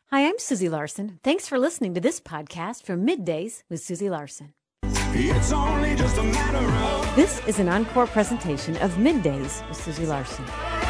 Hi, I'm Susie Larson. Thanks for listening to this podcast from Middays with Susie Larson. It's only just a matter of... This is an encore presentation of Middays with Susie Larson.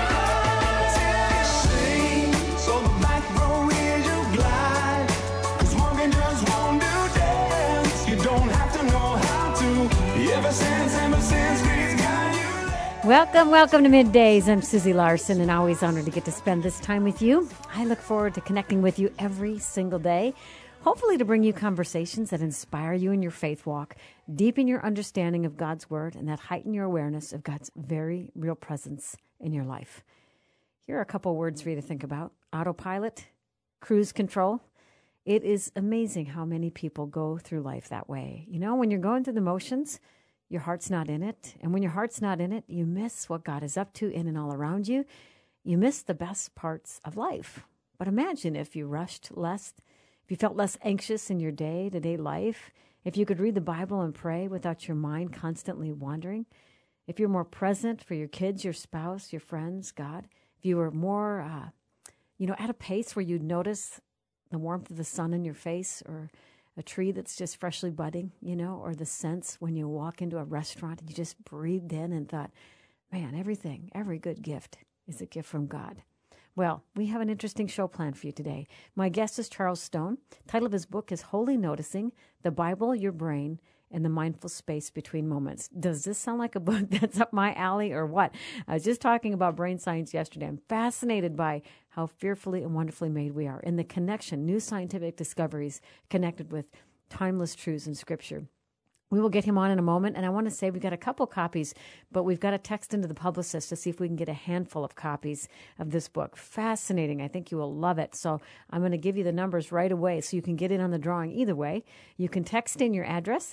Sing, so the back row is your glide. 'Cause walking just won't do dance. You don't have to know how to. Ever since we've got you there. Welcome to Middays. I'm Susie Larson, and always honored to get to spend this time with you. I look forward to connecting with you every single day, hopefully to bring you conversations that inspire you in your faith walk, deepen your understanding of God's Word, and that heighten your awareness of God's very real presence in your life. Here are a couple words for you to think about. Autopilot, cruise control. It is amazing how many people go through life that way. You know, when you're going through the motions, your heart's not in it. And when your heart's not in it, you miss what God is up to in and all around you. You miss the best parts of life. But imagine if you rushed less, if you felt less anxious in your day-to-day life, if you could read the Bible and pray without your mind constantly wandering, if you're more present for your kids, your spouse, your friends, God, if you were more, at a pace where you'd notice the warmth of the sun in your face, or a tree that's just freshly budding, or the sense when you walk into a restaurant and you just breathed in and thought, man, every good gift is a gift from God. Well, we have an interesting show planned for you today. My guest is Charles Stone. The title of his book is Holy Noticing, The Bible, Your Brain, and the Mindful Space Between Moments. Does this sound like a book that's up my alley or what? I was just talking about brain science yesterday. I'm fascinated by how fearfully and wonderfully made we are, and the connection, new scientific discoveries connected with timeless truths in Scripture. We will get him on in a moment, and I want to say we've got a couple copies, but we've got to text into the publicist to see if we can get a handful of copies of this book. Fascinating. I think you will love it. So I'm going to give you the numbers right away so you can get in on the drawing either way. You can text in your address,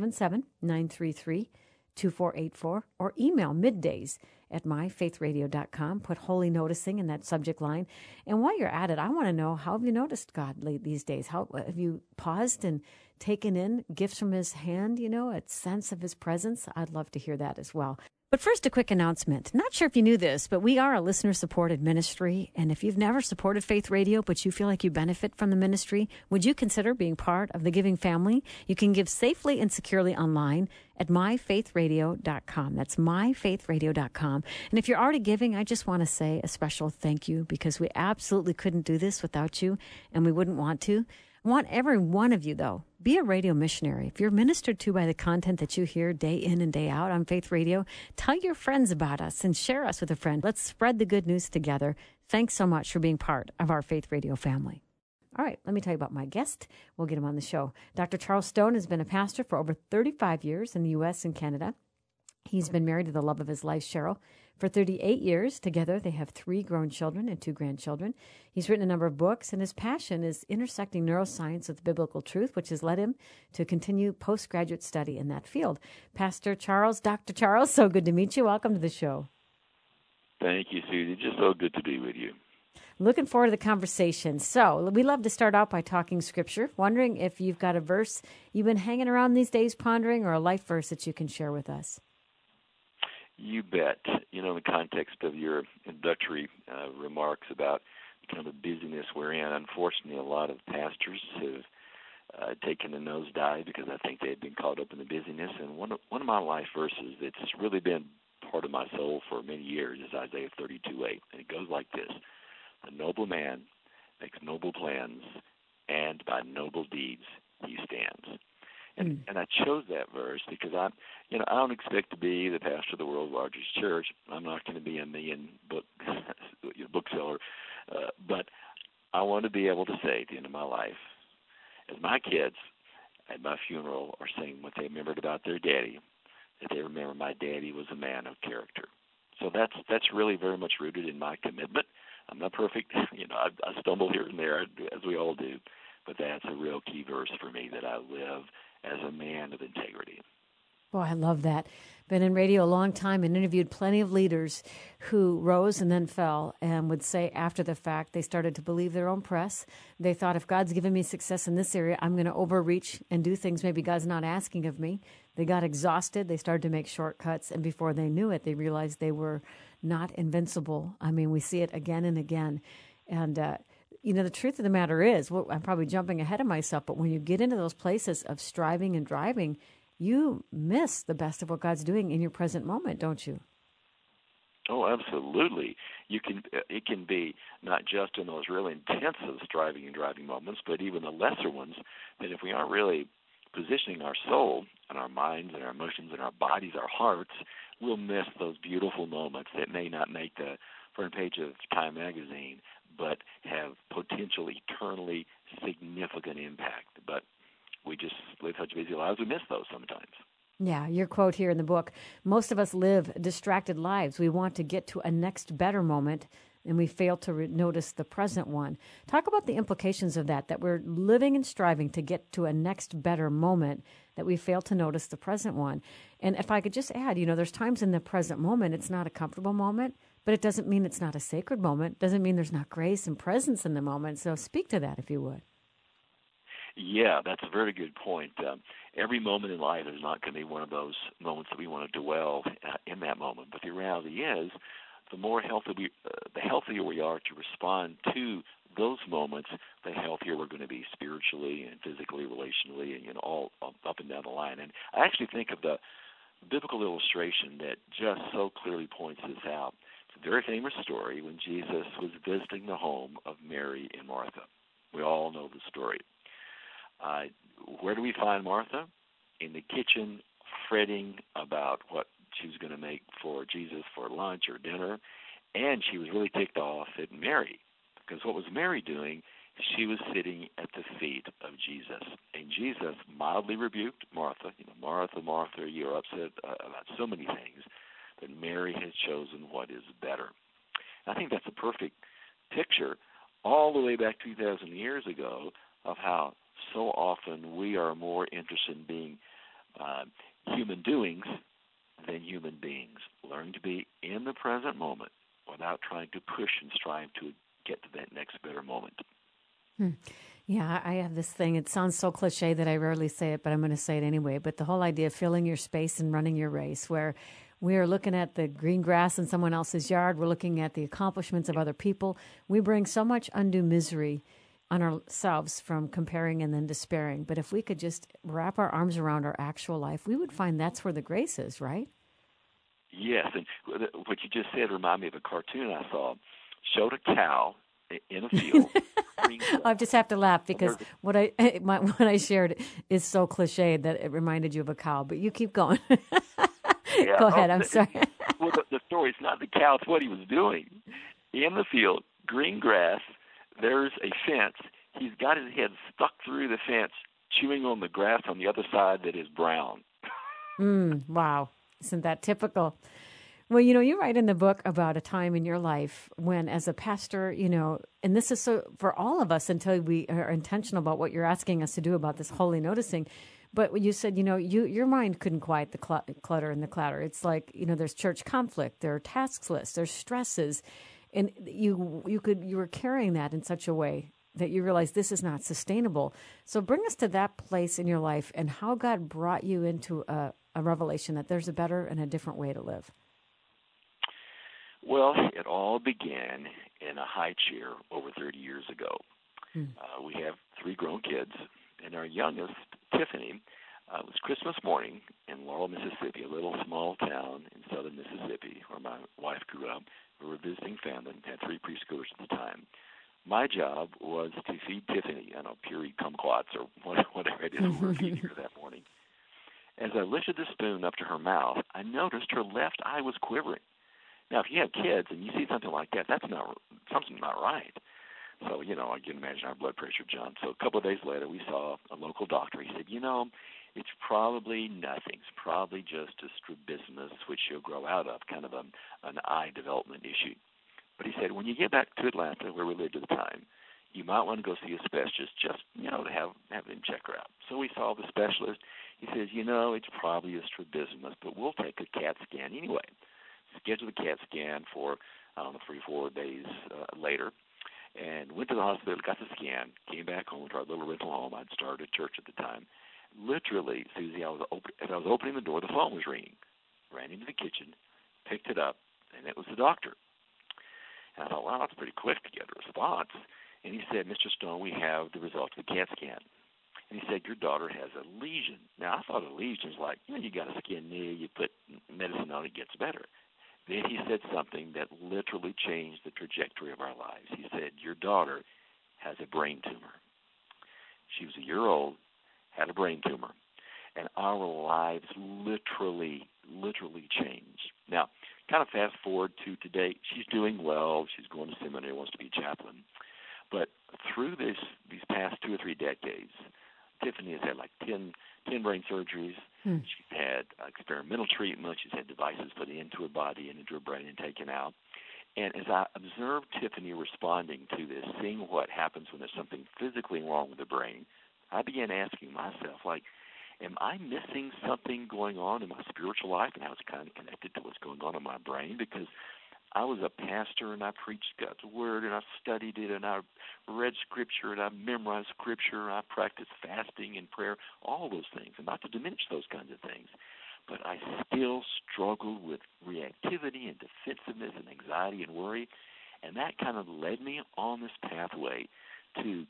877-933-2484, or email middays@myfaithradio.com. Put Holy Noticing in that subject line. And while you're at it, I want to know, how have you noticed God these days? How have you paused and taken in gifts from his hand, a sense of his presence? I'd love to hear that as well. But first, a quick announcement. Not sure if you knew this, but we are a listener-supported ministry. And if you've never supported Faith Radio, but you feel like you benefit from the ministry, would you consider being part of the giving family? You can give safely and securely online at myfaithradio.com. That's myfaithradio.com. And if you're already giving, I just want to say a special thank you, because we absolutely couldn't do this without you, and we wouldn't want to. I want every one of you, though, be a radio missionary. If you're ministered to by the content that you hear day in and day out on Faith Radio, tell your friends about us and share us with a friend. Let's spread the good news together. Thanks so much for being part of our Faith Radio family. All right, let me tell you about my guest. We'll get him on the show. Dr. Charles Stone has been a pastor for over 35 years in the U.S. and Canada. He's been married to the love of his life, Cheryl, for 38 years. Together, they have 3 grown children and 2 grandchildren. He's written a number of books, and his passion is intersecting neuroscience with biblical truth, which has led him to continue postgraduate study in that field. Pastor Charles, Dr. Charles, so good to meet you. Welcome to the show. Thank you, Susie. Just so good to be with you. Looking forward to the conversation. So we love to start out by talking Scripture. Wondering if you've got a verse you've been hanging around these days pondering, or a life verse that you can share with us. You bet. In the context of your introductory remarks about kind of the busyness we're in, unfortunately, a lot of pastors have taken a nosedive because I think they've been caught up in the busyness. And one of my life verses that's really been part of my soul for many years is Isaiah 32:8, and it goes like this: "The noble man makes noble plans, and by noble deeds he stands." And I chose that verse because I don't expect to be the pastor of the world's largest church. I'm not going to be a million bookseller, but I want to be able to say at the end of my life, as my kids at my funeral are saying what they remembered about their daddy, that they remember my daddy was a man of character. So that's really very much rooted in my commitment. I'm not perfect. I stumble here and there, as we all do, but that's a real key verse for me, that I live as a man of integrity. Boy, I love that. Been in radio a long time and interviewed plenty of leaders who rose and then fell, and would say after the fact they started to believe their own press. They thought, if God's given me success in this area, I'm going to overreach and do things maybe God's not asking of me. They got exhausted. They started to make shortcuts, and before they knew it, they realized they were not invincible. I mean, we see it again and again. And the truth of the matter is, well, I'm probably jumping ahead of myself, but when you get into those places of striving and driving, you miss the best of what God's doing in your present moment, don't you? Oh, absolutely. It can be not just in those really intensive striving and driving moments, but even the lesser ones, that if we aren't really positioning our soul and our minds and our emotions and our bodies, our hearts, we'll miss those beautiful moments that may not make the front page of Time magazine, but have potential eternally significant impact. But we just live such busy lives, we miss those sometimes. Yeah, your quote here in the book, most of us live distracted lives. We want to get to a next better moment, and we fail to notice the present one. Talk about the implications of that we're living and striving to get to a next better moment, that we fail to notice the present one. And if I could just add, there's times in the present moment, it's not a comfortable moment, but it doesn't mean it's not a sacred moment. Doesn't mean there's not grace and presence in the moment. So speak to that, if you would. Yeah, that's a very good point. Every moment in life is not going to be one of those moments that we want to dwell in that moment. But the reality is, the healthier we are to respond to those moments, the healthier we're going to be spiritually and physically, relationally, and all up and down the line. And I actually think of the biblical illustration that just so clearly points this out. It's a very famous story when Jesus was visiting the home of Mary and Martha. We all know the story. Where do we find Martha? In the kitchen, fretting about what she was going to make for Jesus for lunch or dinner. And she was really ticked off at Mary, because what was Mary doing? She was sitting at the feet of Jesus. And Jesus mildly rebuked Martha. Martha, Martha, you're upset about so many things, but Mary has chosen what is better. I think that's a perfect picture all the way back 2,000 years ago of how so often we are more interested in being human doings than human beings. Learning to be in the present moment without trying to push and strive to get to that next better moment. Yeah, I have this thing. It sounds so cliche that I rarely say it, but I'm going to say it anyway. But the whole idea of filling your space and running your race, where we are looking at the green grass in someone else's yard, we're looking at the accomplishments of other people. We bring so much undue misery on ourselves from comparing and then despairing. But if we could just wrap our arms around our actual life, we would find that's where the grace is, right? Yes, and what you just said reminded me of a cartoon I saw. Showed a cow in a field. I just have to laugh because what I shared is so cliche that it reminded you of a cow. But you keep going. Yeah. Go ahead. I'm sorry. Well, the story is not the cow; it's what he was doing in the field, green grass. There's a fence. He's got his head stuck through the fence, chewing on the grass on the other side that is brown. Wow. Isn't that typical? Well, you write in the book about a time in your life when, as a pastor, and this is so for all of us until we are intentional about what you're asking us to do about this holy noticing. But you said, your mind couldn't quiet the clutter and the clatter. It's like, there's church conflict, there are task lists, there's stresses. And you were carrying that in such a way that you realized this is not sustainable. So bring us to that place in your life and how God brought you into a revelation that there's a better and a different way to live. Well, it all began in a high chair over 30 years ago. We have 3 grown kids, and our youngest, Tiffany, it was Christmas morning in Laurel, Mississippi, a little small town in southern Mississippi where my wife grew up. We were visiting family and had 3 preschoolers at the time. My job was to feed Tiffany, puree kumquats or whatever it is we were feeding her that morning. As I lifted the spoon up to her mouth, I noticed her left eye was quivering. Now, if you have kids and you see something like that, something's not right. So, I can imagine our blood pressure jumped. So a couple of days later, we saw a local doctor. He said, it's probably nothing. It's probably just a strabismus, which she'll grow out of, kind of an eye development issue. But he said, when you get back to Atlanta, where we lived at the time, you might want to go see a specialist just, to have him check her out. So we saw the specialist. He says, it's probably a strabismus, but we'll take a CAT scan anyway. Scheduled a CAT scan for, 3-4 days later, and went to the hospital, got the scan, came back home to our little rental home. I'd started a church at the time. Literally, Susie, as I was opening the door, the phone was ringing. Ran into the kitchen, picked it up, and it was the doctor. And I thought, wow, that's pretty quick to get a response. And he said, Mr. Stone, we have the results of the CAT scan. And he said, your daughter has a lesion. Now, I thought a lesion is like, you got a skin knee, you put medicine on it, gets better. Then he said something that literally changed the trajectory of our lives. He said, your daughter has a brain tumor. She was a year old, had a brain tumor, and our lives literally changed. Now, kind of fast forward to today, she's doing well. She's going to seminary, wants to be a chaplain. But through these past 2 or 3 decades, Tiffany has had like 10 brain surgeries. She's had experimental treatment. She's had devices put into her body and into her brain and taken out. And as I observed Tiffany responding to this, seeing what happens when there's something physically wrong with the brain, I began asking myself, like, am I missing something going on in my spiritual life? And I was kind of connected to what's going on in my brain, because I was a pastor and I preached God's word and I studied it and I read scripture and I memorized scripture and I practiced fasting and prayer, all those things, and not to diminish those kinds of things. But I still struggled with reactivity and defensiveness and anxiety and worry, and that kind of led me on this pathway to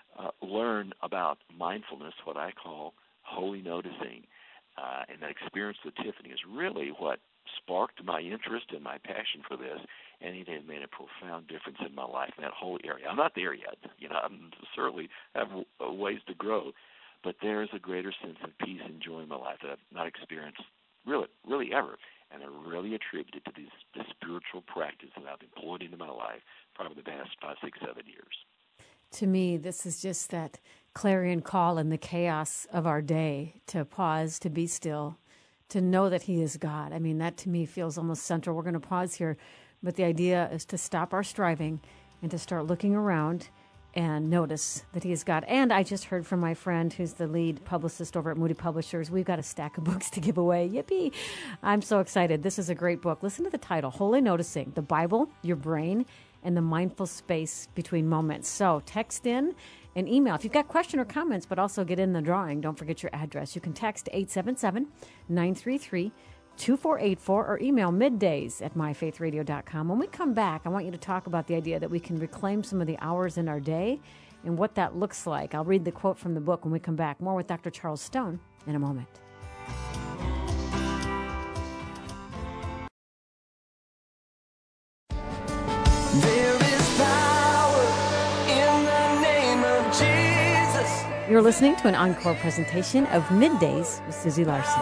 learn about mindfulness, what I call holy noticing. And that experience with Tiffany is really what sparked my interest and my passion for this, and it has made a profound difference in my life in that whole area. I'm not there yet. I'm certainly have ways to grow, but there is a greater sense of peace and joy in my life that I've not experienced really ever, and I really attribute it to this spiritual practice that I've employed into my life probably the past 5, 6, 7 years. To me, this is just that clarion call in the chaos of our day to pause, to be still, to know that he is God. I mean, that to me feels almost central. We're going to pause here, but the idea is to stop our striving and to start looking around and notice that he is God. And I just heard from my friend who's the lead publicist over at Moody Publishers. We've got a stack of books to give away. Yippee! I'm so excited. This is a great book. Listen to the title, Holy Noticing, the Bible, Your Brain, and the Mindful Space Between Moments. So text in and email if you've got question or comments, but also get in the drawing. Don't forget your address. You can text 877-933-2484 or email middays@myfaithradio.com. When we come back, I want you to talk about the idea that we can reclaim some of the hours in our day and what that looks like. I'll read the quote from the book when we come back. More with Dr. Charles Stone in a moment. You're listening to an encore presentation of Middays with Susie Larson.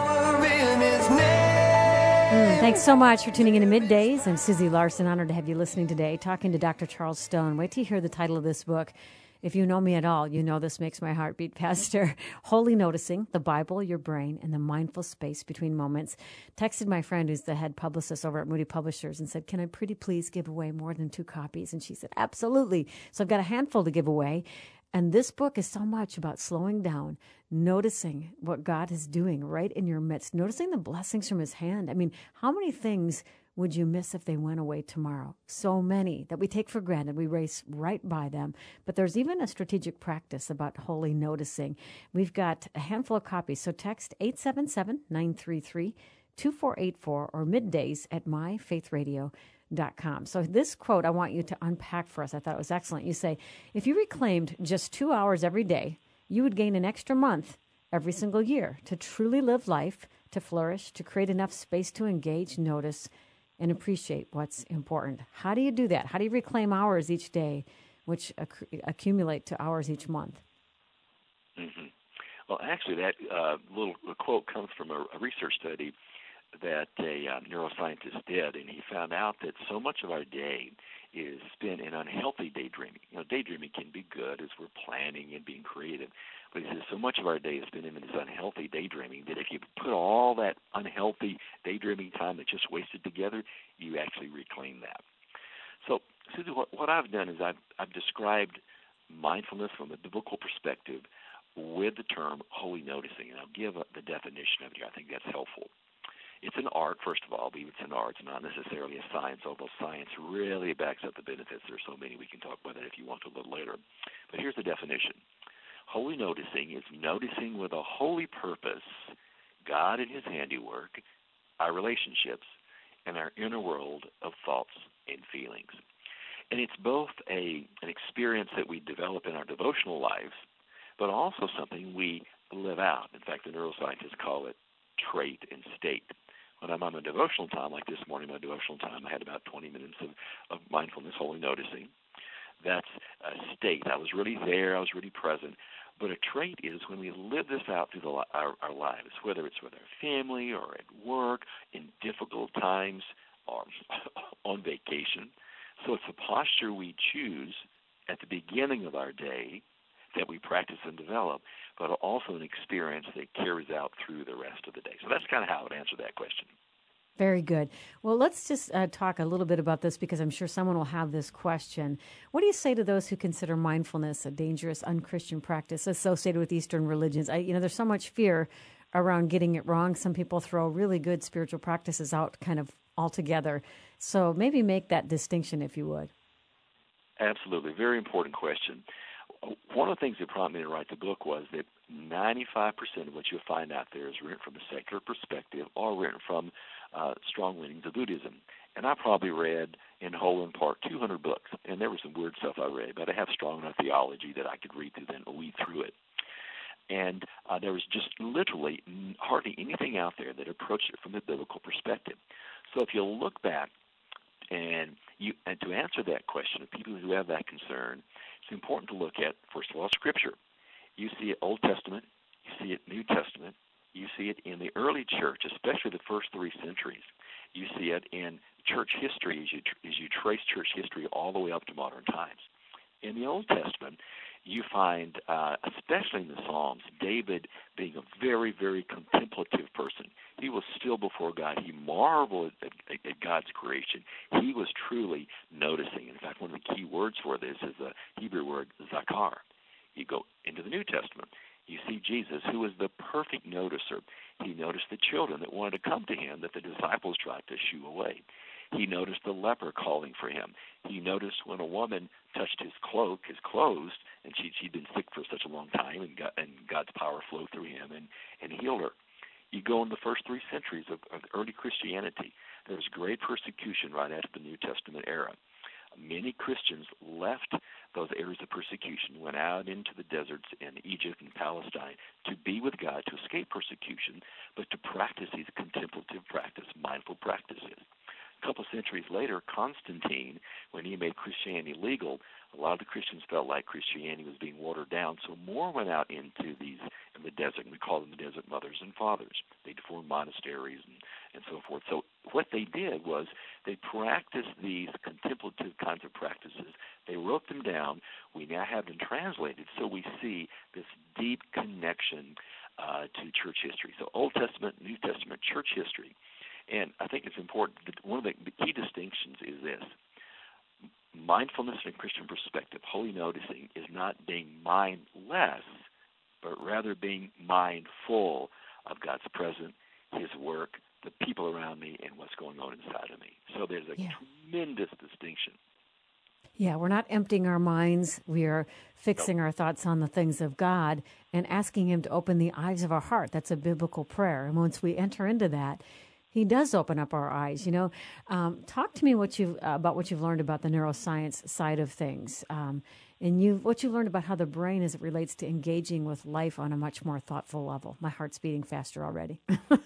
Thanks so much for tuning in to Middays. I'm Susie Larson, honored to have you listening today, talking to Dr. Charles Stone. Wait till you hear the title of this book. If you know me at all, you know this makes my heart beat faster. Holy Noticing, the Bible, Your Brain, and the Mindful Space Between Moments. Texted my friend who's the head publicist over at Moody Publishers and said, can I pretty please give away more than 2 copies? And she said, absolutely. So I've got a handful to give away. And this book is so much about slowing down, noticing what God is doing right in your midst, noticing the blessings from his hand. I mean, how many things would you miss if they went away tomorrow? So many that we take for granted. We race right by them. But there's even a strategic practice about holy noticing. We've got a handful of copies. So text 877-933-2484 or middays@myfaithradio.com. So this quote I want you to unpack for us. I thought it was excellent. You say, if you reclaimed just 2 hours every day, you would gain an extra month every single year to truly live life, to flourish, to create enough space to engage, notice, and appreciate what's important. How do you do that? How do you reclaim hours each day, which accumulate to hours each month? Mm-hmm. Well, actually, that little quote comes from a research study that a neuroscientist did, and he found out that so much of our day is spent in unhealthy daydreaming. Daydreaming can be good as we're planning and being creative, but he says so much of our day is spent in this unhealthy daydreaming that if you put all that unhealthy daydreaming time that's just wasted together, you actually reclaim that. So, Susie, what I've done is I've described mindfulness from a biblical perspective with the term holy noticing, and I'll give the definition of it here. I think that's helpful. It's an art, first of all. I believe it's an art. It's not necessarily a science, although science really backs up the benefits. There are so many. We can talk about that if you want to a little later. But here's the definition. Holy noticing is noticing with a holy purpose God and his handiwork, our relationships, and our inner world of thoughts and feelings. And it's both an experience that we develop in our devotional lives, but also something we live out. In fact, the neuroscientists call it trait and state. When I'm on a devotional time, like this morning, my devotional time, I had about 20 minutes of mindfulness, holy noticing. That's a state. I was really there. I was really present. But a trait is when we live this out through our lives, whether it's with our family or at work, in difficult times, or on vacation. So it's a posture we choose at the beginning of our day that we practice and develop, but also an experience that carries out through the rest of the day. So that's kind of how I would answer that question. Very good. Well, let's just talk a little bit about this because I'm sure someone will have this question. What do you say to those who consider mindfulness a dangerous, unchristian practice associated with Eastern religions? There's so much fear around getting it wrong. Some people throw really good spiritual practices out kind of altogether. So maybe make that distinction, if you would. Absolutely. Very important question. One of the things that prompted me to write the book was that 95% of what you'll find out there is written from a secular perspective or written from strong leanings of Buddhism. And I probably read in whole and part 200 books, and there was some weird stuff I read, but I have strong enough theology that I could read through that and weed through it. And there was just literally hardly anything out there that approached it from a biblical perspective. So if you look back and to answer that question of people who have that concern, it's important to look at, first of all, Scripture. You see it Old Testament, you see it New Testament, you see it in the early church, especially the first 3 centuries. You see it in church history as you trace church history all the way up to modern times. In the Old Testament, you find, especially in the Psalms, David being a very, very contemplative person. He was still before God. He marveled at God's creation. He was truly noticing. In fact, one of the key words for this is the Hebrew word zakar. You go into the New Testament, you see Jesus, who was the perfect noticer. He noticed the children that wanted to come to him that the disciples tried to shoo away. He noticed the leper calling for him. He noticed when a woman touched his clothes, and she'd been sick for such a long time, and God's power flowed through him and healed her. You go in the first 3 centuries of early Christianity, there was great persecution right after the New Testament era. Many Christians left those areas of persecution, went out into the deserts in Egypt and Palestine to be with God, to escape persecution, but to practice these contemplative practice, mindful practices. A couple centuries later, Constantine, when he made Christianity legal, a lot of the Christians felt like Christianity was being watered down, so more went out into these in the desert, and we call them the desert mothers and fathers. They formed monasteries and so forth. So what they did was they practiced these contemplative kinds of practices. They wrote them down. We now have them translated, so we see this deep connection to church history. So Old Testament, New Testament, church history. And I think it's important that one of the key distinctions is this. Mindfulness in a Christian perspective, holy noticing, is not being mindless, but rather being mindful of God's presence, his work, the people around me, and what's going on inside of me. So there's a tremendous distinction. Yeah, we're not emptying our minds. We are fixing our thoughts on the things of God and asking him to open the eyes of our heart. That's a biblical prayer. And once we enter into that, he does open up our eyes. Talk to me about what you've learned about the neuroscience side of things, and what you learned about how the brain as it relates to engaging with life on a much more thoughtful level. My heart's beating faster already.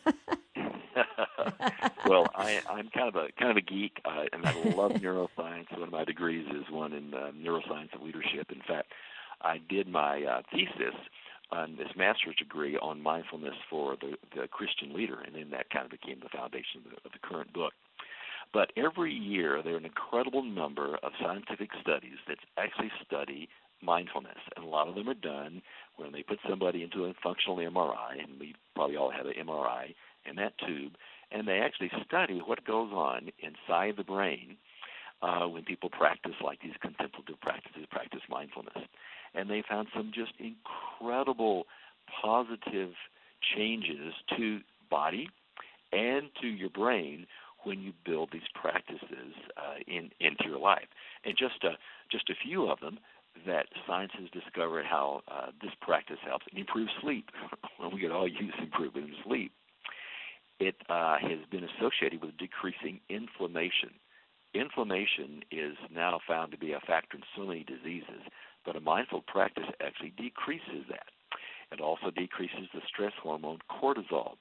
Well, I'm kind of a geek, and I love neuroscience. One of my degrees is one in neuroscience of leadership. In fact, I did my thesis on this master's degree on mindfulness for the Christian leader, and then that kind of became the foundation of the current book. But every year there are an incredible number of scientific studies that actually study mindfulness, and a lot of them are done when they put somebody into a functional MRI, and we probably all have an MRI in that tube, and they actually study what goes on inside the brain when people practice like these contemplative practices, practice mindfulness. And they found some just incredible positive changes to body and to your brain when you build these practices into your life. And just a few of them that science has discovered how this practice helps. It improves sleep. We could all use improvement in sleep. It has been associated with decreasing inflammation. inflammation is now found to be a factor in so many diseases, but a mindful practice actually decreases that. It also decreases the stress hormone cortisol.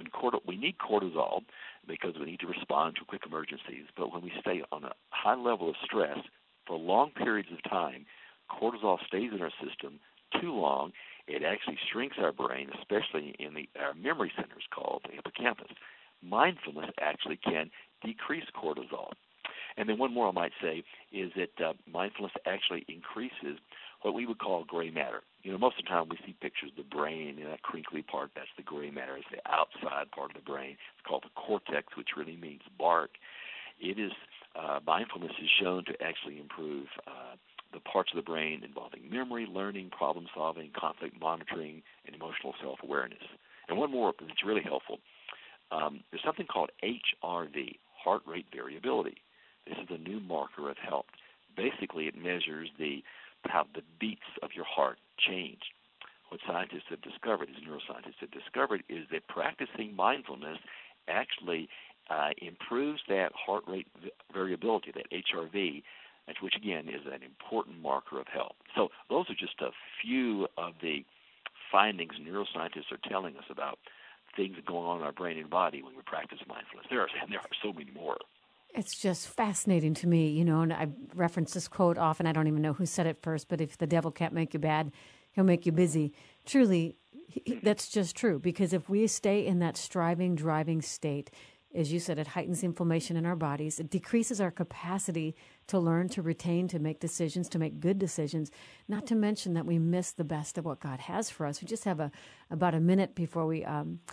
We need cortisol because we need to respond to quick emergencies, but when we stay on a high level of stress for long periods of time, cortisol stays in our system too long. It actually shrinks our brain, especially in our memory centers called the hippocampus. Mindfulness actually can decrease cortisol. And then one more I might say is that mindfulness actually increases what we would call gray matter. Most of the time we see pictures of the brain, and that crinkly part, that's the gray matter. It's the outside part of the brain. It's called the cortex, which really means bark. It is mindfulness is shown to actually improve the parts of the brain involving memory, learning, problem solving, conflict monitoring, and emotional self-awareness. And one more that's really helpful. There's something called HRV, heart rate variability. This is a new marker of health. Basically, it measures how the beats of your heart change. What scientists have discovered, as neuroscientists have discovered, is that practicing mindfulness actually improves that heart rate variability, that HRV, which again is an important marker of health. So those are just a few of the findings neuroscientists are telling us about things going on in our brain and body when we practice mindfulness. There are so many more. It's just fascinating to me, and I reference this quote often. I don't even know who said it first, but if the devil can't make you bad, he'll make you busy. Truly, that's just true, because if we stay in that striving, driving state, as you said, it heightens inflammation in our bodies. It decreases our capacity to learn, to retain, to make decisions, to make good decisions, not to mention that we miss the best of what God has for us. We just have about a minute before we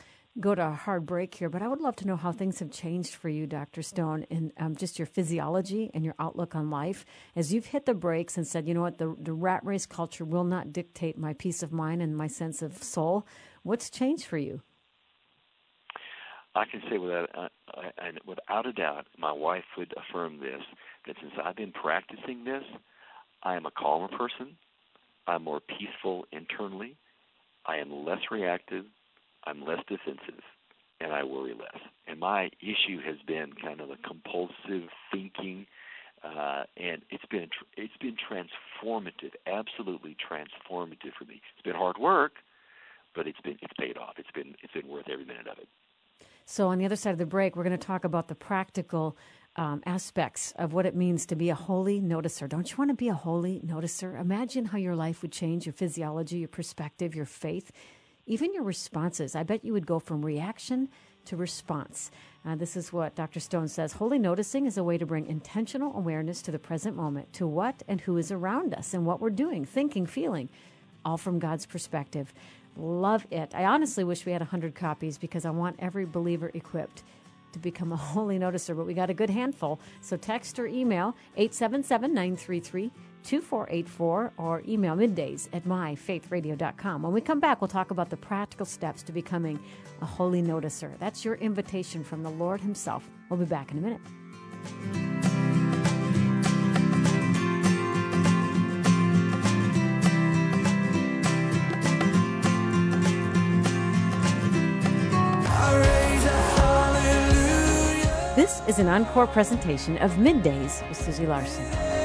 go to a hard break here, but I would love to know how things have changed for you, Dr. Stone, in just your physiology and your outlook on life. As you've hit the brakes and said, you know what, the rat race culture will not dictate my peace of mind and my sense of soul. What's changed for you? I can say without a doubt, my wife would affirm this, that since I've been practicing this, I am a calmer person, I'm more peaceful internally, I am less reactive, I'm less defensive, and I worry less. And my issue has been kind of a compulsive thinking, and it's been transformative, absolutely transformative for me. It's been hard work, but it's paid off. It's been worth every minute of it. So on the other side of the break, we're going to talk about the practical aspects of what it means to be a holy noticer. Don't you want to be a holy noticer? Imagine how your life would change, your physiology, your perspective, your faith, even your responses. I bet you would go from reaction to response. This is what Dr. Stone says. Holy noticing is a way to bring intentional awareness to the present moment, to what and who is around us and what we're doing, thinking, feeling, all from God's perspective. Love it. I honestly wish we had 100 copies because I want every believer equipped to become a holy noticer, but we got a good handful. So text or email 877-933-2484 or email middays@myfaithradio.com. When we come back, we'll talk about the practical steps to becoming a holy noticer. That's your invitation from the Lord himself. We'll be back in a minute. This is an encore presentation of Middays with Susie Larson.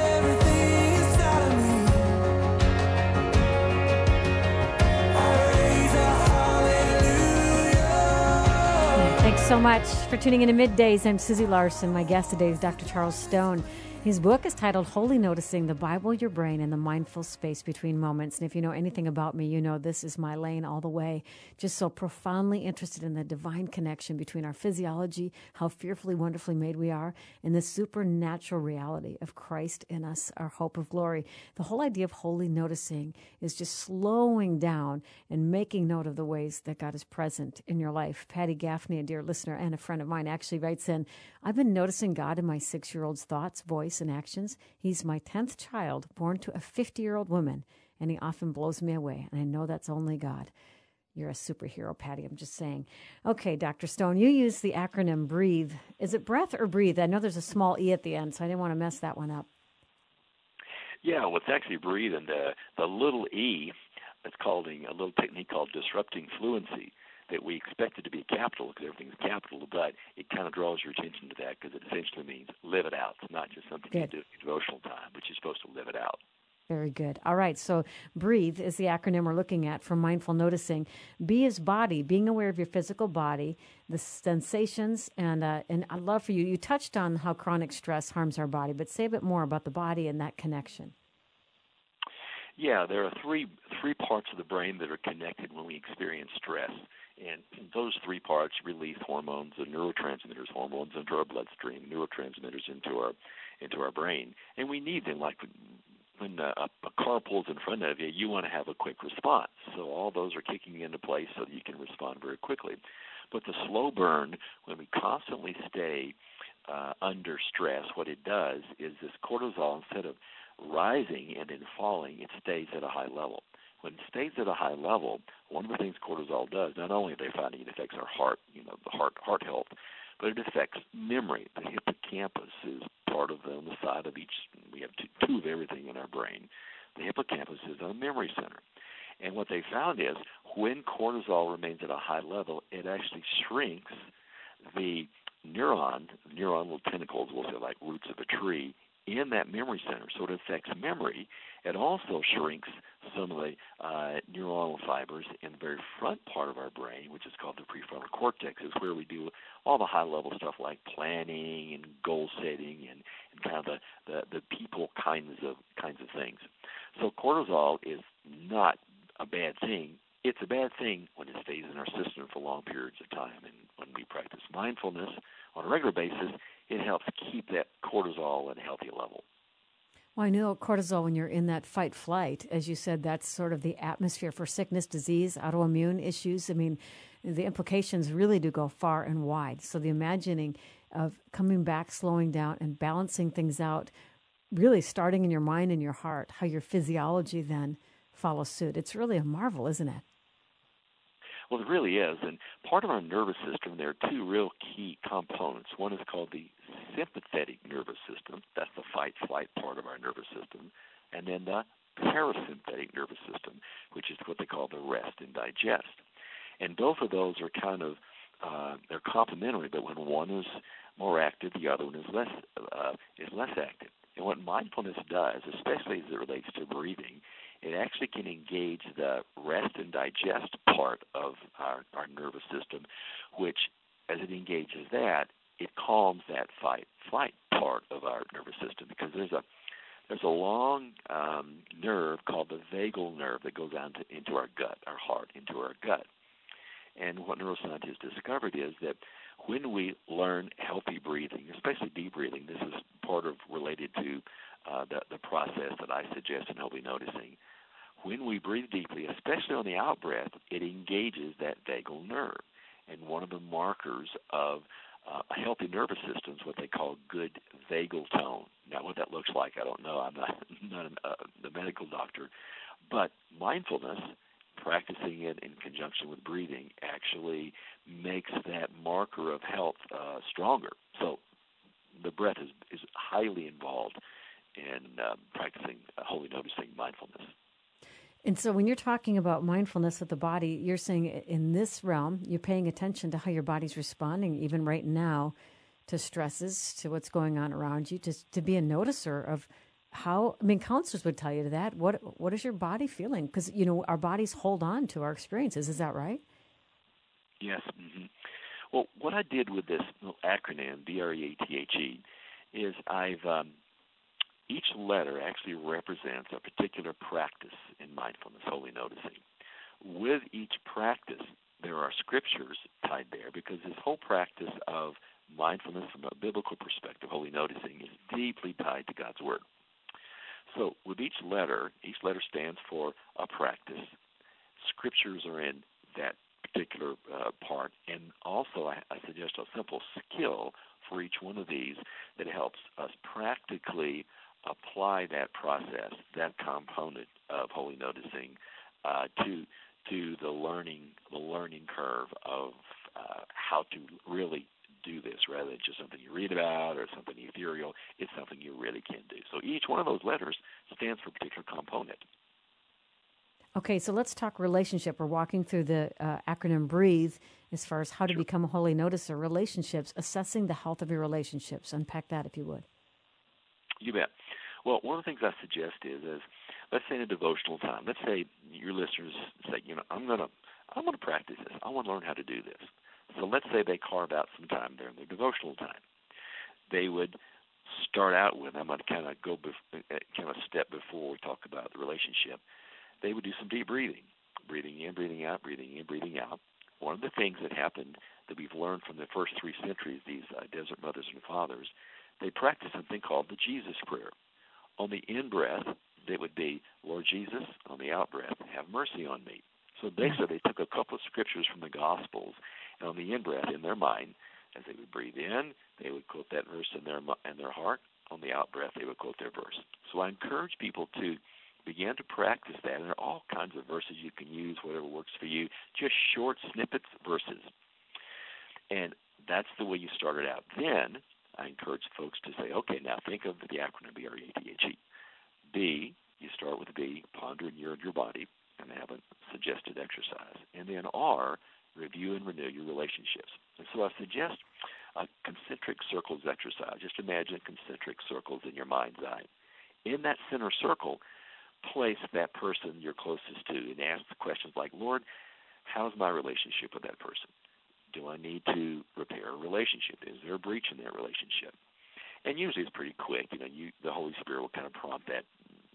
Thanks so much for tuning in to Middays. I'm Susie Larson. My guest today is Dr. Charles Stone. His book is titled Holy Noticing, the Bible, Your Brain, and the Mindful Space Between Moments. And if you know anything about me, you know this is my lane all the way. Just so profoundly interested in the divine connection between our physiology, how fearfully, wonderfully made we are, and the supernatural reality of Christ in us, our hope of glory. The whole idea of holy noticing is just slowing down and making note of the ways that God is present in your life. Patty Gaffney, a dear listener and a friend of mine, actually writes in, I've been noticing God in my 6-year-old's thoughts, voice, and actions. He's my 10th child, born to a 50-year-old woman, and he often blows me away, and I know that's only God. You're a superhero, Patty, I'm just saying. Okay, Dr. Stone, you use the acronym BREATHE. Is it breath or breathe? I know there's a small E at the end, so I didn't want to mess that one up. Yeah, well, it's actually breathe, and the little E, it's called a little technique called disrupting fluency. that we expect it to be capital because everything's capital, but it kind of draws your attention to that because it essentially means live it out. It's not just something you do in devotional time, but you're supposed to live it out. Very good. All right. So BREATHE is the acronym we're looking at for mindful noticing. B is body, being aware of your physical body, the sensations, and I'd love for you. You touched on how chronic stress harms our body, but say a bit more about the body and that connection. Yeah, there are three parts of the brain that are connected when we experience stress. And those three parts release hormones and neurotransmitters, hormones into our bloodstream, neurotransmitters into our brain. And we need them, like when a car pulls in front of you, you want to have a quick response. So all those are kicking into place so that you can respond very quickly. But the slow burn, when we constantly stay under stress, what it does is this cortisol, instead of rising and then falling, it stays at a high level. When it stays at a high level, one of the things cortisol does, not only are they finding it affects our heart, the heart health, but it affects memory. The hippocampus is part of on the side of each. We have two of everything in our brain. The hippocampus is a memory center. And what they found is when cortisol remains at a high level, it actually shrinks the neuronal tentacles, we'll say like roots of a tree, in that memory center. So it affects memory. It also shrinks some of the neuronal fibers in the very front part of our brain, which is called the prefrontal cortex. Is where we do all the high-level stuff like planning and goal setting and kind of the people kinds of things. So cortisol is not a bad thing. It's a bad thing when it stays in our system for long periods of time. And when we practice mindfulness on a regular basis, it helps keep that cortisol at a healthy level. Well, I know cortisol, when you're in that fight-flight, as you said, that's sort of the atmosphere for sickness, disease, autoimmune issues. I mean, the implications really do go far and wide. So the imagining of coming back, slowing down, and balancing things out, really starting in your mind and your heart, how your physiology then follows suit. It's really a marvel, isn't it? Well, it really is. And part of our nervous system, there are two real key components. One is called the sympathetic nervous system. That's the fight-flight part of our nervous system. And then the parasympathetic nervous system, which is what they call the rest and digest. And both of those are kind of, they're complementary, but when one is more active, the other one is less active. And what mindfulness does, especially as it relates to breathing, it actually can engage the rest and digest part of our nervous system, which, as it engages that, it calms that fight-flight part of our nervous system, because there's a long nerve called the vagal nerve that goes down into our gut, our heart, into our gut. And what neuroscientists discovered is that when we learn healthy breathing, especially deep breathing, this is part of related to the process that I suggest in Holy Noticing. When we breathe deeply, especially on the out-breath, it engages that vagal nerve. And one of the markers of a healthy nervous system is what they call good vagal tone. Now, what that looks like, I don't know. I'm not the medical doctor. But mindfulness, practicing it in conjunction with breathing, actually makes that marker of health stronger. So the breath is highly involved in practicing Holy Noticing mindfulness. And so when you're talking about mindfulness of the body, you're saying in this realm, you're paying attention to how your body's responding, even right now, to stresses, to what's going on around you, to be a noticer of how, I mean, counselors would tell you that. What is your body feeling? Because, our bodies hold on to our experiences. Is that right? Yes. Mm-hmm. Well, what I did with this little acronym, BREATHE, is each letter actually represents a particular practice in mindfulness, Holy Noticing. With each practice, there are scriptures tied there, because this whole practice of mindfulness from a biblical perspective, Holy Noticing, is deeply tied to God's Word. So with each letter stands for a practice. Scriptures are in that particular part, and also I suggest a simple skill for each one of these that helps us practically apply that process, that component of Holy Noticing, to the learning curve of how to really do this, rather than just something you read about or something ethereal. It's something you really can do. So each one of those letters stands for a particular component. Okay, so let's talk relationship. We're walking through the acronym BREATHE as far as how to become a holy noticer. Relationships, assessing the health of your relationships. Unpack that if you would. You bet. Well, one of the things I suggest is let's say in a devotional time, let's say your listeners say, I'm gonna practice this. I want to learn how to do this. So let's say they carve out some time there in their devotional time. They would start out with, I'm going to kind of go kind of step before we talk about the relationship. They would do some deep breathing in, breathing out, breathing in, breathing out. One of the things that happened that we've learned from the first 3 centuries, these desert mothers and fathers, they practiced something called the Jesus prayer. On the in-breath, it would be, Lord Jesus. On the out-breath, have mercy on me. So basically, they took a couple of scriptures from the Gospels, and on the in-breath, in their mind, as they would breathe in, they would quote that verse in their heart. On the out-breath, they would quote their verse. So I encourage people to begin to practice that. And there are all kinds of verses you can use, whatever works for you, just short snippets verses. And that's the way you start it out. Then I encourage folks to say, okay, now think of the acronym BREATHE. B, you start with B, ponder and yearn your body, and have a suggested exercise. And then R, review and renew your relationships. And so I suggest a concentric circles exercise. Just imagine concentric circles in your mind's eye. In that center circle, place that person you're closest to and ask the questions like, Lord, how's my relationship with that person? Do I need to repair a relationship? Is there a breach in that relationship? And usually it's pretty quick. The Holy Spirit will kind of prompt that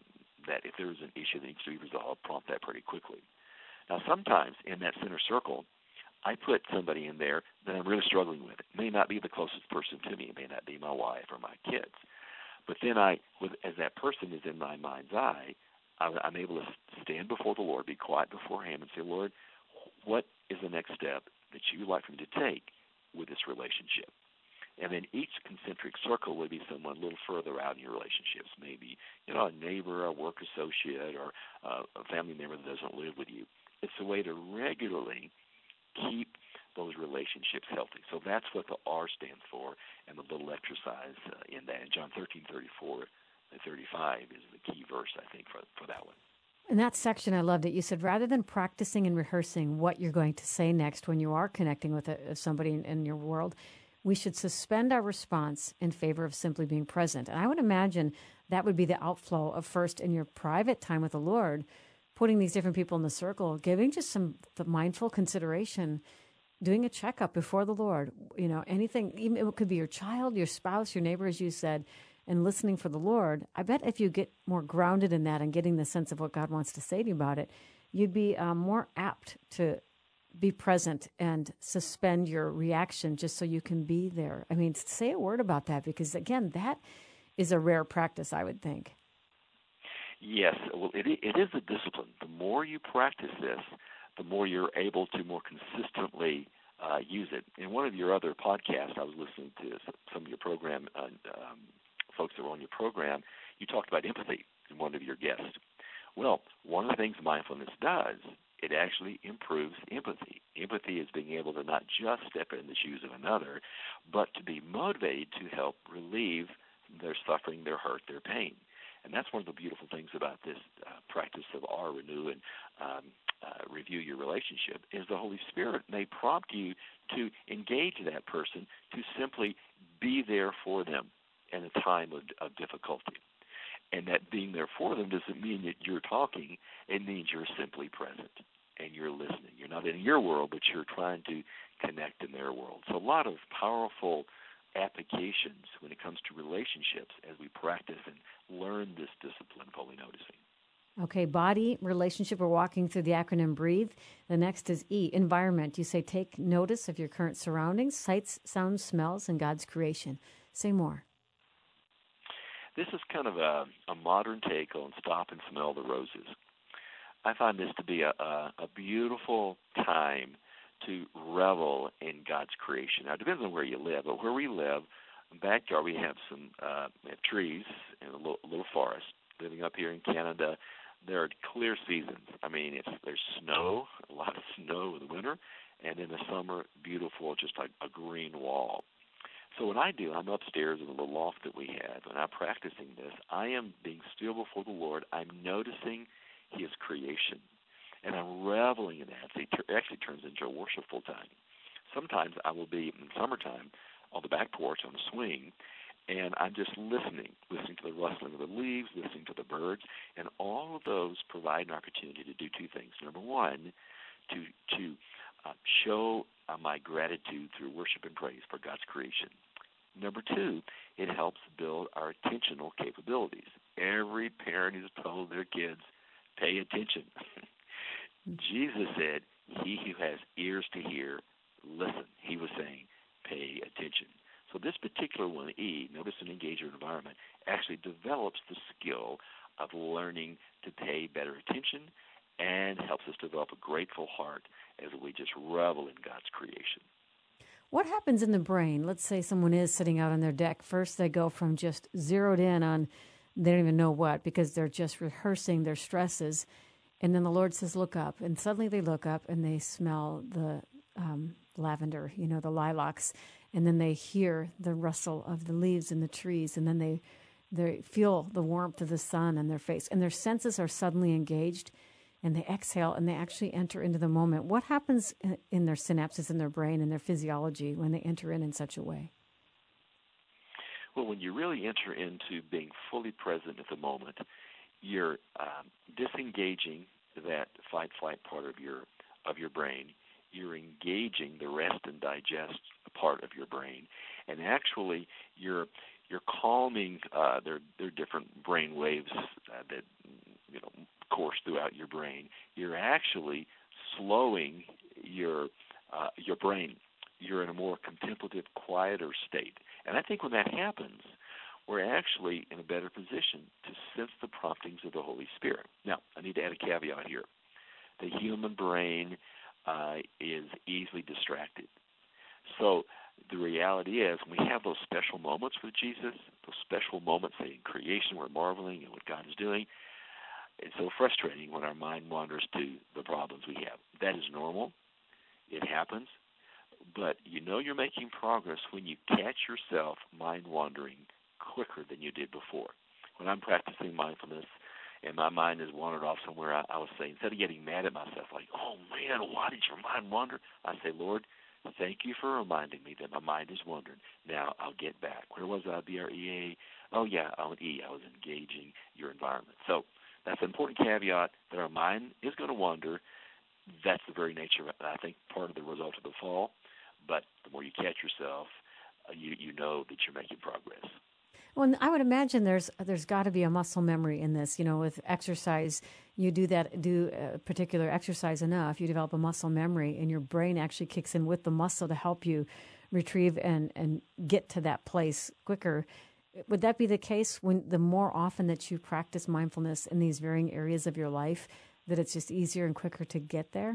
if there's an issue that needs to be resolved, prompt that pretty quickly. Now, sometimes in that center circle, I put somebody in there that I'm really struggling with. It may not be the closest person to me. It may not be my wife or my kids. But then as that person is in my mind's eye, I'm able to stand before the Lord, be quiet before Him, and say, Lord, what is the next step that you would like for me to take with this relationship? And then each concentric circle would be someone a little further out in your relationships, maybe a neighbor, a work associate, or a family member that doesn't live with you. It's a way to regularly keep those relationships healthy. So that's what the R stands for, and the little exercise in that. And John 13:34 and 35 is the key verse, I think, for that one. In that section, I loved it. You said rather than practicing and rehearsing what you're going to say next when you are connecting with somebody in your world, we should suspend our response in favor of simply being present. And I would imagine that would be the outflow of first in your private time with the Lord, putting these different people in the circle, giving just the mindful consideration, doing a checkup before the Lord. Anything, even it could be your child, your spouse, your neighbor, as you said, and listening for the Lord. I bet if you get more grounded in that and getting the sense of what God wants to say to you about it, you'd be more apt to be present and suspend your reaction just so you can be there. I mean, say a word about that, because, again, that is a rare practice, I would think. Yes. Well, it is a discipline. The more you practice this, the more you're able to more consistently use it. In one of your other podcasts, I was listening to some of your program, folks that were on your program, you talked about empathy in one of your guests. Well, one of the things mindfulness does, it actually improves empathy. Empathy is being able to not just step in the shoes of another, but to be motivated to help relieve their suffering, their hurt, their pain. And that's one of the beautiful things about this practice of R, renew, and review your relationship, is the Holy Spirit may prompt you to engage that person, to simply be there for them in a time of difficulty. And that being there for them doesn't mean that you're talking. It means you're simply present and you're listening. You're not in your world, but you're trying to connect in their world. So a lot of powerful applications when it comes to relationships as we practice and learn this discipline of holy noticing. Okay, body, relationship, we're walking through the acronym BREATHE. The next is E, environment. You say take notice of your current surroundings, sights, sounds, smells, and God's creation. Say more. This is kind of a modern take on stop and smell the roses. I find this to be a beautiful time to revel in God's creation. Now, it depends on where you live, but where we live, in the backyard, we have we have trees and a little forest. Living up here in Canada, there are clear seasons. I mean, there's snow, a lot of snow in the winter, and in the summer, beautiful, just like a green wall. So what I do, I'm upstairs in a little loft that we have, and I'm practicing this. I am being still before the Lord. I'm noticing His creation. and I'm reveling in that. It actually turns into a worshipful time. Sometimes I will be in summertime on the back porch on the swing, and I'm just listening to the rustling of the leaves, listening to the birds, and all of those provide an opportunity to do two things. Number one, to show my gratitude through worship and praise for God's creation. Number two, it helps build our attentional capabilities. Every parent is told their kids, pay attention. Jesus said, he who has ears to hear, listen. He was saying, pay attention. So this particular one, E, notice an engagement environment, actually develops the skill of learning to pay better attention and helps us develop a grateful heart as we just revel in God's creation. What happens in the brain? Let's say someone is sitting out on their deck. First, they go from just zeroed in on they don't even know what because they're just rehearsing their stresses. And then the Lord says, look up. And suddenly they look up and they smell the lavender, the lilacs. And then they hear the rustle of the leaves in the trees. And then they feel the warmth of the sun on their face. And their senses are suddenly engaged. And they exhale and they actually enter into the moment. What happens in their synapses in their brain and their physiology when they enter in such a way? Well, when you really enter into being fully present at the moment, you're disengaging that fight-flight part of your brain. You're engaging the rest and digest part of your brain, and actually you're calming. There are different brain waves that course throughout your brain. You're actually slowing your brain. You're in a more contemplative, quieter state. And I think when that happens, we're actually in a better position to sense the promptings of the Holy Spirit. Now, I need to add a caveat here. The human brain is easily distracted. So the reality is when we have those special moments with Jesus, those special moments, say, in creation, we're marveling at what God is doing, it's so frustrating when our mind wanders to the problems we have. That is normal. It happens. But you're making progress when you catch yourself mind wandering quicker than you did before. When I'm practicing mindfulness and my mind has wandered off somewhere, I was saying, instead of getting mad at myself, like, oh, man, why did your mind wander? I say, Lord, thank you for reminding me that my mind is wandering. Now I'll get back. Where was I? B-R-E-A? Oh, yeah, on E. I was engaging your environment. So that's an important caveat that our mind is going to wander. That's the very nature of it. I think part of the result of the fall. But the more you catch yourself, you know that you're making progress. Well, and I would imagine there's got to be a muscle memory in this. With exercise, you do a particular exercise enough, you develop a muscle memory, and your brain actually kicks in with the muscle to help you retrieve and get to that place quicker. Would that be the case when the more often that you practice mindfulness in these varying areas of your life, that it's just easier and quicker to get there?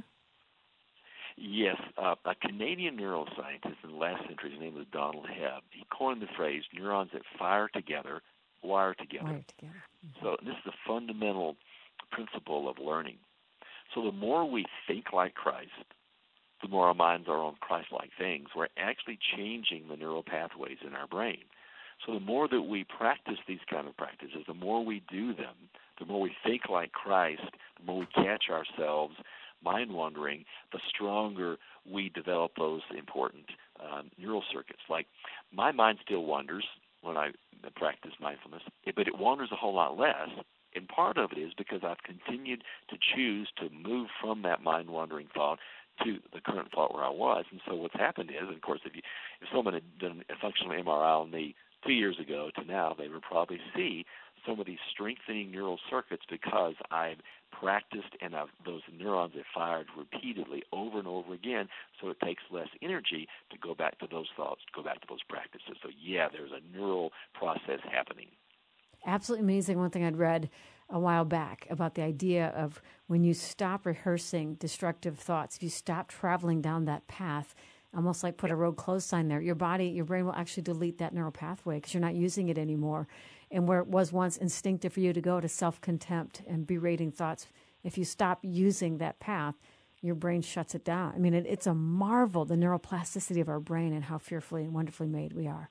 Yes, a Canadian neuroscientist in the last century, his name was Donald Hebb, he coined the phrase, neurons that fire together, wire together. Mm-hmm. So this is a fundamental principle of learning. So the more we think like Christ, the more our minds are on Christ-like things. We're actually changing the neural pathways in our brain. So the more that we practice these kind of practices, the more we do them, the more we think like Christ, the more we catch ourselves mind wandering, the stronger we develop those important neural circuits. Like my mind still wanders when I practice mindfulness, but it wanders a whole lot less. And part of it is because I've continued to choose to move from that mind wandering thought to the current thought where I was. And so what's happened is, of course, if someone had done a functional MRI on me 2 years ago to now, they would probably see some of these strengthening neural circuits because I've practiced and those neurons have fired repeatedly over and over again, so it takes less energy to go back to those thoughts, to go back to those practices. So, yeah, there's a neural process happening. Absolutely amazing. One thing I'd read a while back about the idea of when you stop rehearsing destructive thoughts, if you stop traveling down that path, almost like put a road closed sign there, your brain will actually delete that neural pathway because you're not using it anymore. And where it was once instinctive for you to go to self-contempt and berating thoughts, if you stop using that path, your brain shuts it down. I mean, it's a marvel, the neuroplasticity of our brain and how fearfully and wonderfully made we are.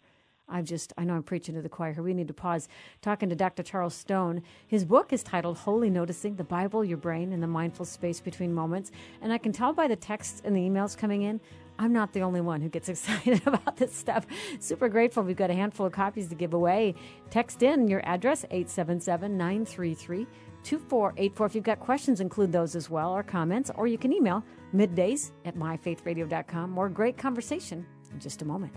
I know I'm preaching to the choir here. We need to pause. Talking to Dr. Charles Stone. His book is titled Holy Noticing, the Bible, Your Brain, and the Mindful Space Between Moments. And I can tell by the texts and the emails coming in, I'm not the only one who gets excited about this stuff. Super grateful. We've got a handful of copies to give away. Text in your address, 877-933-2484. If you've got questions, include those as well, or comments, or you can email middays@myfaithradio.com. More great conversation in just a moment.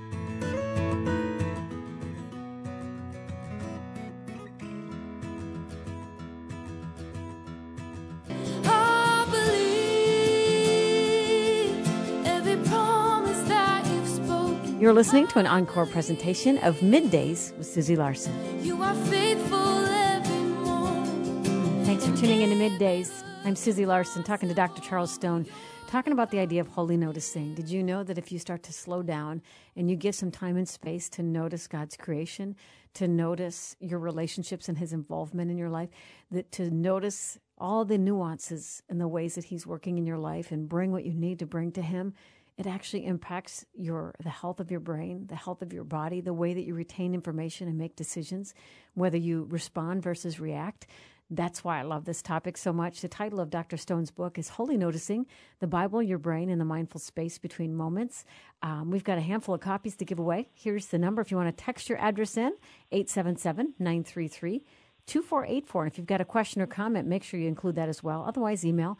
You're listening to an encore presentation of Middays with Susie Larson. You are faithful every morning. Thanks for tuning in to Middays. I'm Susie Larson, talking to Dr. Charles Stone, talking about the idea of holy noticing. Did you know that if you start to slow down and you give some time and space to notice God's creation, to notice your relationships and his involvement in your life, that to notice all the nuances and the ways that he's working in your life and bring what you need to bring to him, it actually impacts the health of your brain, the health of your body, the way that you retain information and make decisions, whether you respond versus react. That's why I love this topic so much. The title of Dr. Stone's book is Holy Noticing, the Bible, Your Brain, and the Mindful Space Between Moments. We've got a handful of copies to give away. Here's the number if you want to text your address in, 877-933-2484. And if you've got a question or comment, make sure you include that as well. Otherwise, email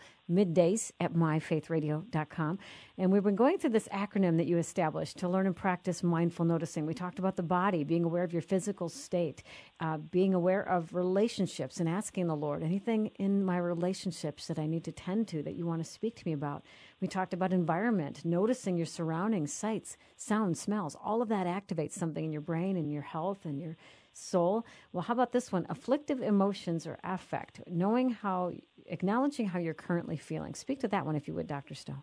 middays@myfaithradio.com. And we've been going through this acronym that you established to learn and practice mindful noticing. We talked about the body, being aware of your physical state, being aware of relationships and asking the Lord, anything in my relationships that I need to tend to that you want to speak to me about. We talked about environment, noticing your surroundings, sights, sounds, smells. All of that activates something in your brain and your health and your soul. Well, how about this one? Afflictive emotions or affect, acknowledging how you're currently feeling. Speak to that one if you would, Dr. Stone.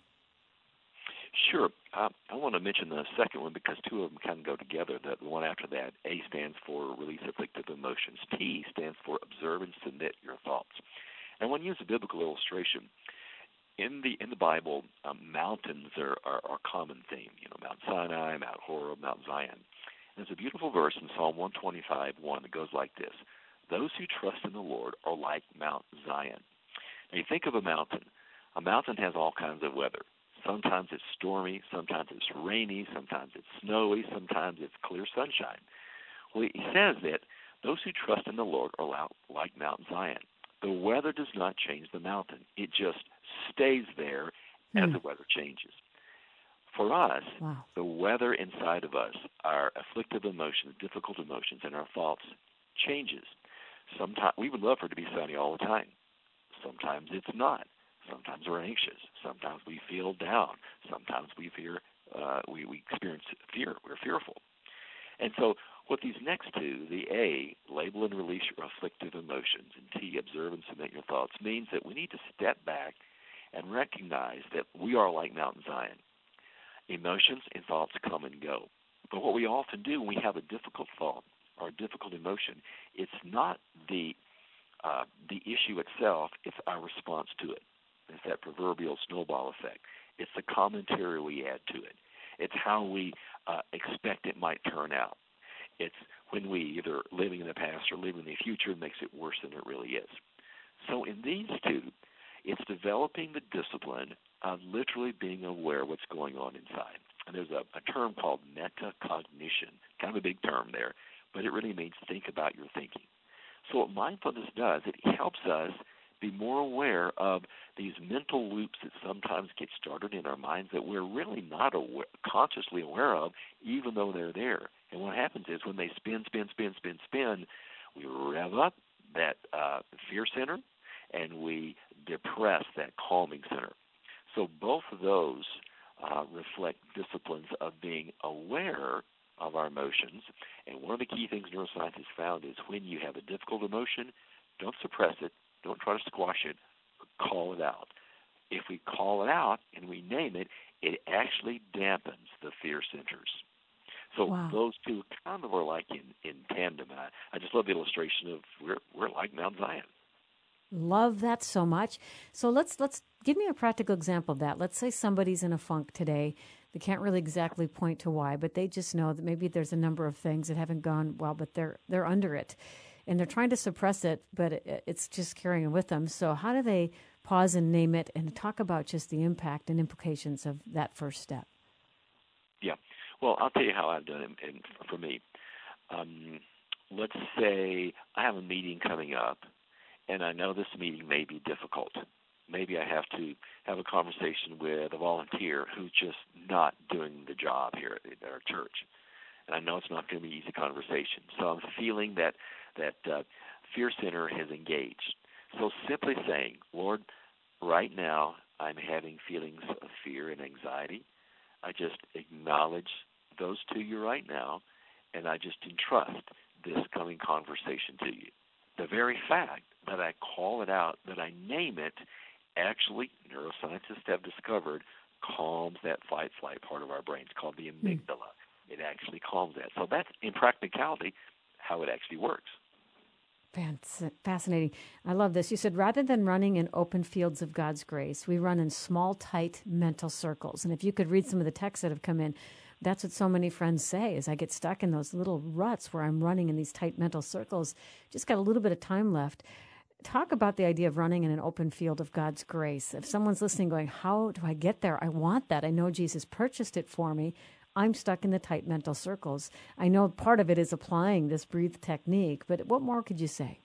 Sure. I want to mention the second one because two of them kind of go together. The one after that, A stands for release afflictive emotions. T stands for observe and submit your thoughts. And I want to use a biblical illustration. In the Bible, mountains are a common theme. Mount Sinai, Mount Horeb, Mount Zion. There's a beautiful verse in Psalm 125:1 that goes like this: "Those who trust in the Lord are like Mount Zion." Now you think of a mountain. A mountain has all kinds of weather. Sometimes it's stormy, sometimes it's rainy, sometimes it's snowy, sometimes it's clear sunshine. Well, he says that those who trust in the Lord are like Mount Zion. The weather does not change the mountain. It just stays there as the weather changes. For us, the weather inside of us, our afflictive emotions, difficult emotions, and our thoughts changes. Sometimes we would love for it to be sunny all the time. Sometimes it's not. Sometimes we're anxious. Sometimes we feel down. Sometimes we experience fear. We're fearful. And so what these next two, the A, label and release your afflictive emotions, and T, observe and submit your thoughts, means that we need to step back and recognize that we are like Mount Zion. Emotions and thoughts come and go. But what we often do when we have a difficult thought or a difficult emotion, it's not the issue itself, it's our response to it. It's that proverbial snowball effect. It's the commentary we add to it. It's how we expect it might turn out. It's when we either living in the past or living in the future makes it worse than it really is. So in these two, it's developing the discipline of literally being aware of what's going on inside. And there's a term called metacognition, kind of a big term there, but it really means think about your thinking. So what mindfulness does, it helps us be more aware of these mental loops that sometimes get started in our minds that we're really not consciously aware of, even though they're there. And what happens is when they spin, we rev up that fear center, and we depress that calming center. So both of those reflect disciplines of being aware of our emotions. And one of the key things neuroscience has found is when you have a difficult emotion, don't suppress it, don't try to squash it, call it out. If we call it out and we name it, it actually dampens the fear centers. So those two kind of are like in tandem. And I just love the illustration of we're like Mount Zion. Love that so much. So let's give me a practical example of that. Let's say somebody's in a funk today. They can't really exactly point to why, but they just know that maybe there's a number of things that haven't gone well, but they're under it, and they're trying to suppress it, but it's just carrying with them. So how do they pause and name it and talk about just the impact and implications of that first step? Yeah. Well, I'll tell you how I've done it and for me. Let's say I have a meeting coming up, and I know this meeting may be difficult. Maybe I have to have a conversation with a volunteer who's just not doing the job here at our church. And I know it's not going to be an easy conversation. So I'm feeling that Fear Center has engaged. So simply saying, Lord, right now I'm having feelings of fear and anxiety. I just acknowledge those to you right now, and I just entrust this coming conversation to you. The very fact that I call it out, that I name it, actually, neuroscientists have discovered, calms that fight-flight part of our brain. It's called the amygdala. It actually calms that. So that's, in practicality, how it actually works. Fascinating. I love this. You said, rather than running in open fields of God's grace, we run in small, tight mental circles. And if you could read some of the texts that have come in, that's what so many friends say, is I get stuck in those little ruts where I'm running in these tight mental circles. Just got a little bit of time left. Talk about the idea of running in an open field of God's grace. If someone's listening going, how do I get there? I want that. I know Jesus purchased it for me. I'm stuck in the tight mental circles. I know part of it is applying this breathe technique, but what more could you say?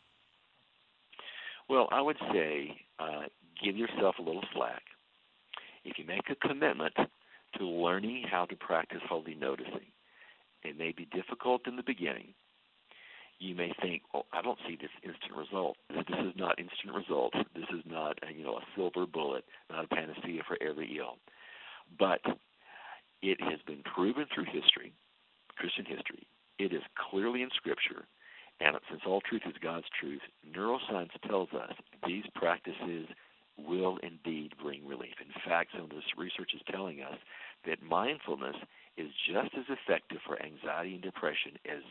Well, I would say give yourself a little slack. If you make a commitment to learning how to practice holy noticing, it may be difficult in the beginning. You may think, oh, I don't see this instant result. This is not instant result. This is not a silver bullet, not a panacea for every ill. But it has been proven through history, Christian history. It is clearly in Scripture, and since all truth is God's truth, neuroscience tells us these practices will indeed bring relief. In fact, some of this research is telling us that mindfulness is just as effective for anxiety and depression as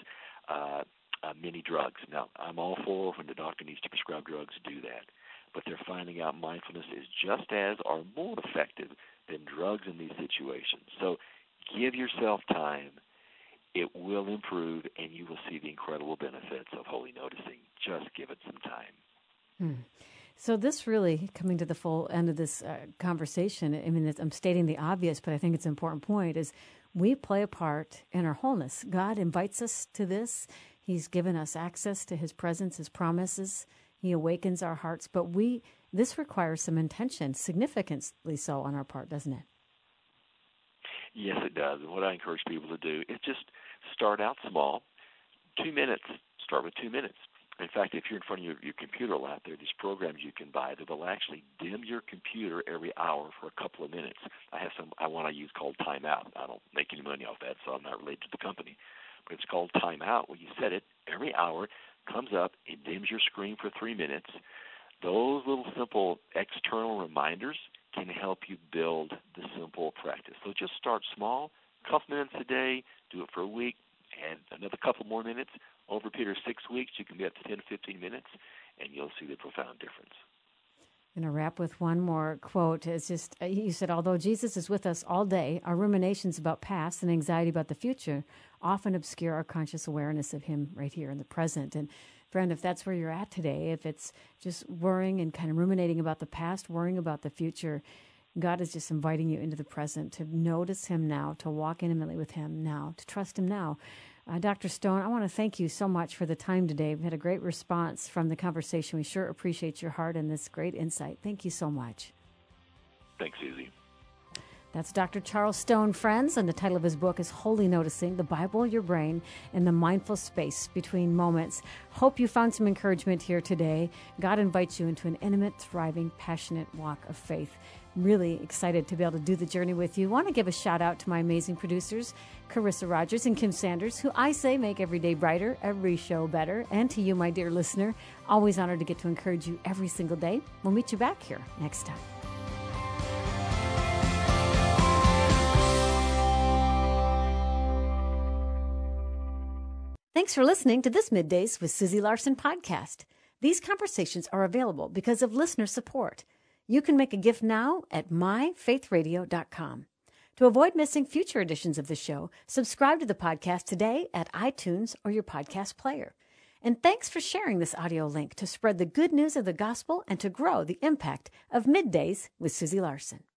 many drugs. Now, I'm all for when the doctor needs to prescribe drugs, do that. But they're finding out mindfulness is just as or more effective than drugs in these situations. So give yourself time. It will improve, and you will see the incredible benefits of holy noticing. Just give it some time. So this really, coming to the full end of this conversation, I mean, I'm stating the obvious, but I think it's an important point, is we play a part in our wholeness. God invites us to this. He's given us access to His presence, His promises. He awakens our hearts. But this requires some intention, significantly so on our part, doesn't it? Yes, it does. And what I encourage people to do is just start out small. 2 minutes. Start with 2 minutes. In fact, if you're in front of your computer a lot, there are these programs you can buy that will actually dim your computer every hour for a couple of minutes. I one I use called Time Out. I don't make any money off that, so I'm not related to the company. But it's called Time Out, where you set it every hour, comes up, it dims your screen for 3 minutes. Those little simple external reminders can help you build the simple practice. So just start small, a couple minutes a day, do it for a week, and another couple more minutes. Over a period of 6 weeks, you can be up to 10 to 15 minutes, and you'll see the profound difference. I'm going to wrap with one more quote. It's just, you said, although Jesus is with us all day, our ruminations about past and anxiety about the future often obscure our conscious awareness of Him right here in the present. And friend, if that's where you're at today, if it's just worrying and kind of ruminating about the past, worrying about the future, God is just inviting you into the present to notice Him now, to walk intimately with Him now, to trust Him now. Dr. Stone, I want to thank you so much for the time today. We've had a great response from the conversation. We sure appreciate your heart and this great insight. Thank you so much. Thanks, Susie. That's Dr. Charles Stone, friends, and the title of his book is Holy Noticing, the Bible, Your Brain, and the Mindful Space Between Moments. Hope you found some encouragement here today. God invites you into an intimate, thriving, passionate walk of faith. Really excited to be able to do the journey with you. Want to give a shout out to my amazing producers, Carissa Rogers and Kim Sanders, who I say make every day brighter, every show better. And to you, my dear listener, always honored to get to encourage you every single day. We'll meet you back here next time. Thanks for listening to this Middays with Susie Larson podcast. These conversations are available because of listener support. You can make a gift now at myfaithradio.com. To avoid missing future editions of the show, subscribe to the podcast today at iTunes or your podcast player. And thanks for sharing this audio link to spread the good news of the gospel and to grow the impact of Middays with Susie Larson.